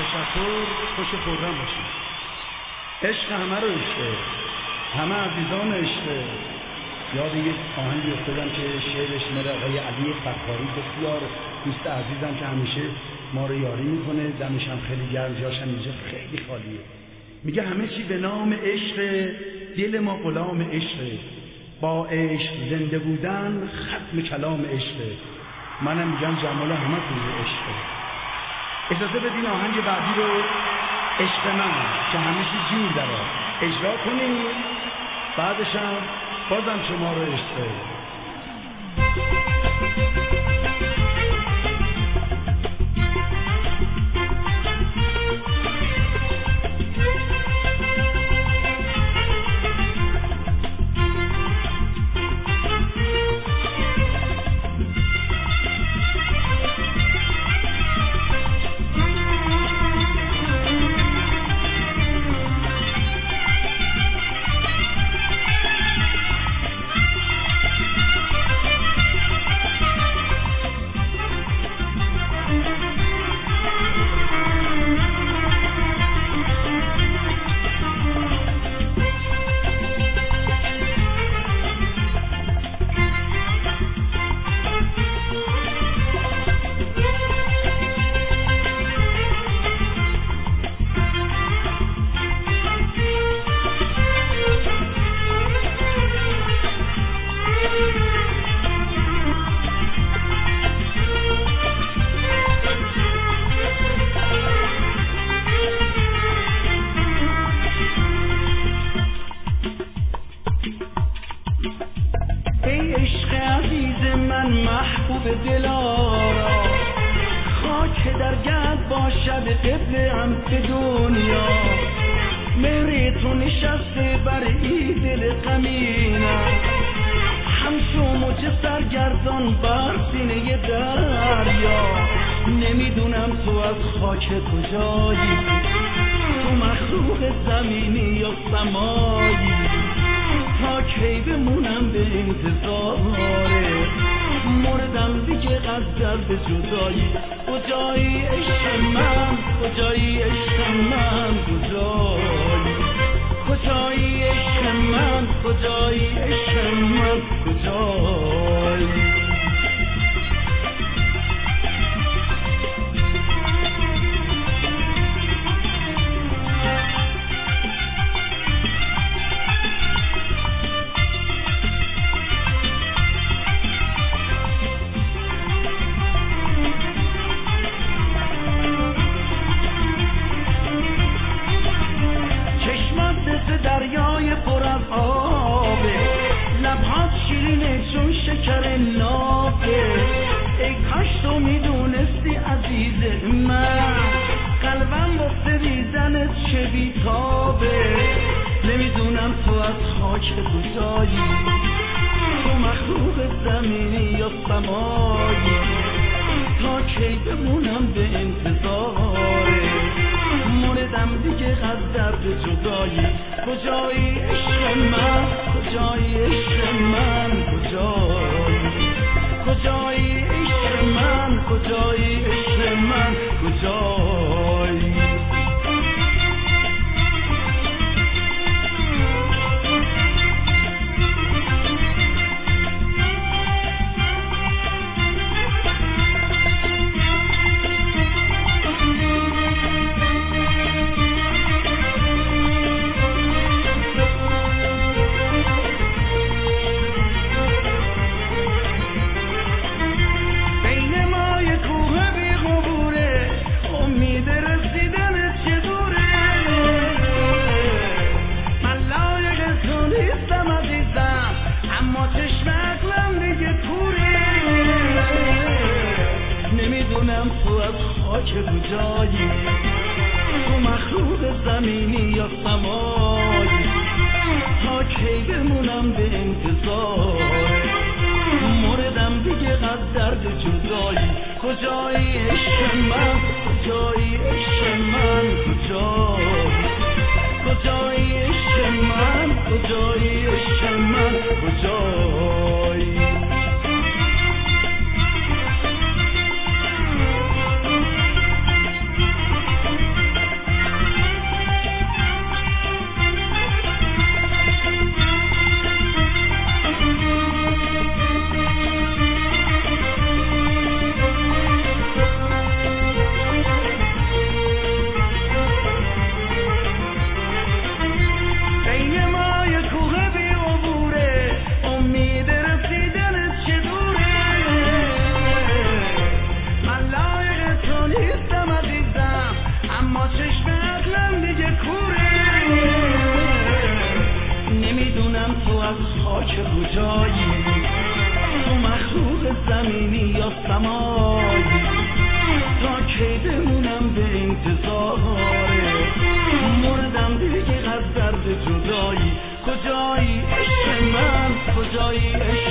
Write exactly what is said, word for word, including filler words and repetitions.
تشکر، خوش خورم باشید. عشق همه رو عشقه، همه عزیزان عشقه. یاد یک آهنگی افتادم که شعرش مال آقای علی فکاری، بسیار دوست عزیزم که همیشه ما رو یاری میکنه، دمش هم خیلی گرم، جاش هم اینجا خیلی خالیه. میگه همه چی به نام عشق، دل ما غلام عشق، با عشق زنده بودن ختم کلام عشق. منم میگم جمال همه توی عشق. اجازه بدین آهنگ بعدی رو عشق من که همه چی جور داره اجرا کنیم، بعدش هم بازم شما رو عشق. سمایی تا کی بمونم به انتظاره مردم دیگه از درد جدایی کجایی عشق من کجایی عشق